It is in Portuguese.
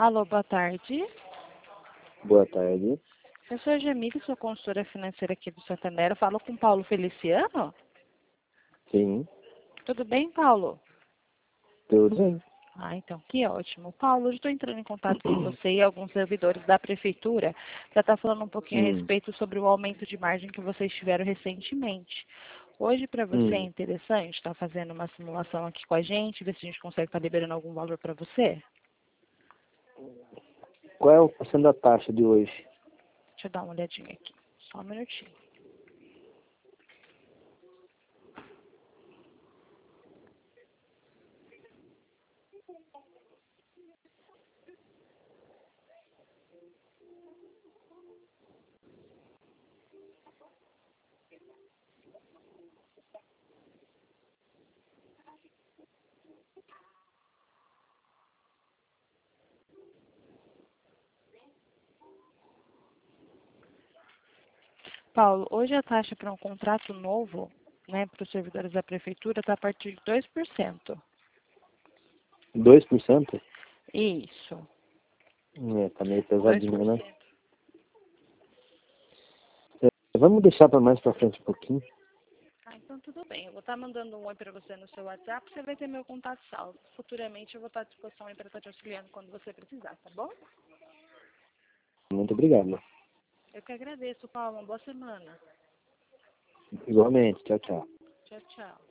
Alô, boa tarde. Boa tarde. Eu sou a Jamile, sou consultora financeira aqui do Santander. Eu falo com Paulo Feliciano. Sim, Tudo bem, Paulo? tudo bem. Então, que ótimo. Paulo, eu estou entrando em contato com você e alguns servidores da prefeitura para estar falando um pouquinho a respeito sobre o aumento de margem que vocês tiveram recentemente. Hoje, para você, é interessante estar fazendo uma simulação aqui com a gente, ver se a gente consegue estar liberando algum valor para você? Qual é o porcento da taxa de hoje? Deixa eu dar uma olhadinha aqui. Só um minutinho. Paulo, hoje a taxa para um contrato novo, né, para os servidores da prefeitura está a partir de 2%. 2%? Isso. Tá meio pesadinho, né? 2%. Vamos deixar para mais para frente um pouquinho. Então tudo bem. Eu vou estar mandando um oi para você no seu WhatsApp, você vai ter meu contato salvo. Futuramente eu vou estar à disposição aí para estar te auxiliando quando você precisar, tá bom? Muito obrigado. Eu que agradeço, Paulo. Uma boa semana. Igualmente. Tchau, tchau. Tchau, tchau.